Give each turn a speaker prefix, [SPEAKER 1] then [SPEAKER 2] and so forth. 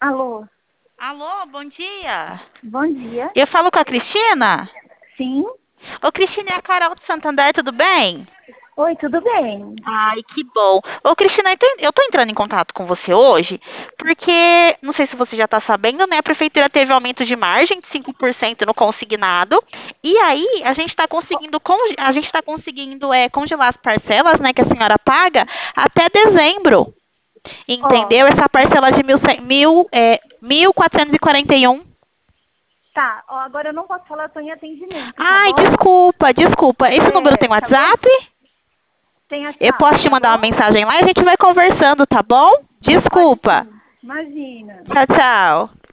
[SPEAKER 1] Alô,
[SPEAKER 2] Alô, bom dia.
[SPEAKER 1] bom dia.
[SPEAKER 2] Eu falo com a Cristina?
[SPEAKER 1] Sim.
[SPEAKER 2] Ô, Cristina, é a Carol do Santander, tudo bem?
[SPEAKER 1] Oi, tudo bem?
[SPEAKER 2] Ai, que bom. Ô, Cristina, eu tô entrando em contato com você hoje porque, não sei se você já está sabendo, né? A prefeitura teve aumento de margem de 5% no consignado. E aí, a gente tá conseguindo congelar as parcelas, né, que a senhora paga até dezembro.
[SPEAKER 1] Ó,
[SPEAKER 2] Entendeu? Essa parcela de 1.441.
[SPEAKER 1] tá. Ó, agora eu não posso falar, eu tô em atendimento, tá
[SPEAKER 2] Ai,
[SPEAKER 1] bom?
[SPEAKER 2] desculpa, desculpa. Esse número tem
[SPEAKER 1] Tá bom?
[SPEAKER 2] WhatsApp?
[SPEAKER 1] Tem
[SPEAKER 2] Eu
[SPEAKER 1] WhatsApp,
[SPEAKER 2] posso te
[SPEAKER 1] tá
[SPEAKER 2] mandar uma
[SPEAKER 1] bom?
[SPEAKER 2] mensagem lá e a gente vai conversando, tá bom?
[SPEAKER 1] Pode
[SPEAKER 2] Desculpa.
[SPEAKER 1] sim. Imagina.
[SPEAKER 2] Tchau, tchau.